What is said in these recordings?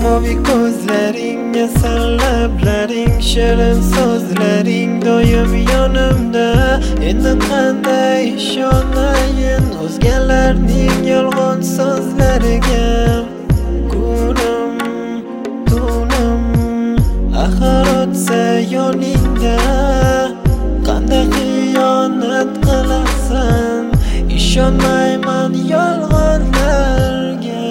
Moviy ko'zlaringga sarlablaring, shirin so'zlaring doim yonimda. Endi qanday ishonayin o'zgalarning yolg'on so'zlariga? Kunim, tunim axir o'tsa yoningda, qanday xiyonat qilasan? Ishonmayman yolg'onlarga,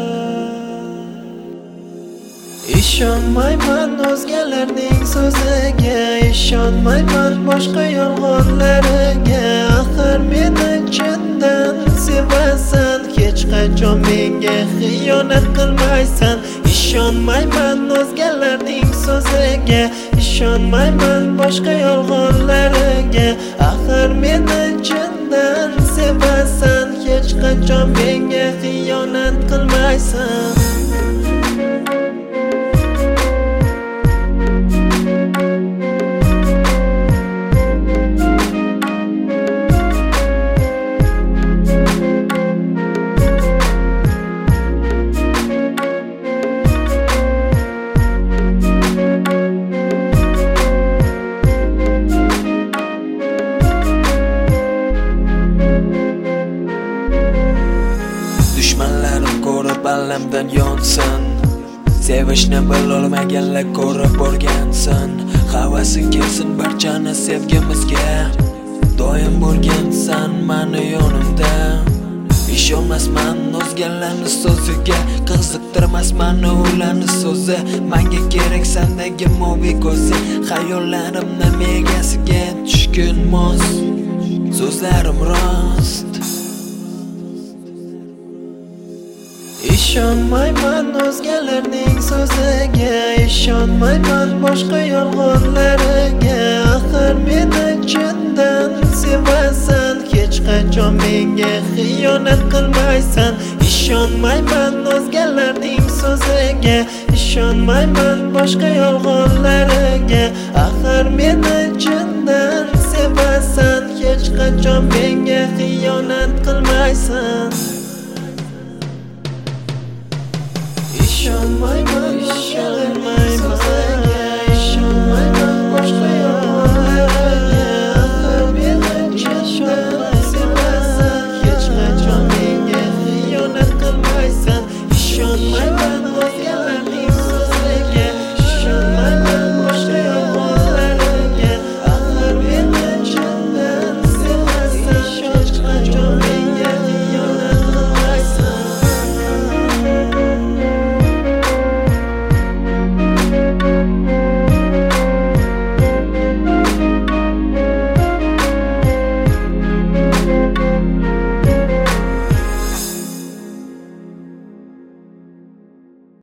ishonmayman o'zgalarning so'ziga, ishonmayman boshqa yolg'onlariga. Axir meni chindan sevasan, hech qachon menga xiyonat qilmaysan. Ishonmayman o'zgalarning so'ziga, ishonmayman boshqa yolg'onlariga. Axir meni chindan sevasan, hech qachon menga xiyonat qilmaysan. Dushmanlarim ko'rib allamdan yonsin, sevishni bilolmaganlar ko'rib o'rgansin. Havasi kelsin barchani sevgimizga, doim bo'lgansan mani yonimda. Ishonmasman o'zgalarning so'ziga, qiziqtirmasman ularning so'zi. Menga kerak sendagi moviy ko'zi, xayollarimni megasiga tushgun mos, so'zlarim rost. Ishonmayman o'zgalarning so'ziga, ishonmayman boshqa yolg'onlariga. Axir meni chindan sevasan, hech qachon menga xiyonat qilmaysan. Ishonmayman o'zgalarning so'ziga, ishonmayman boshqa yolg'onlariga. Axir meni chindan sevasan, hech qachon menga xiyonat qilmaysan. Ishonmayman, ishonmayman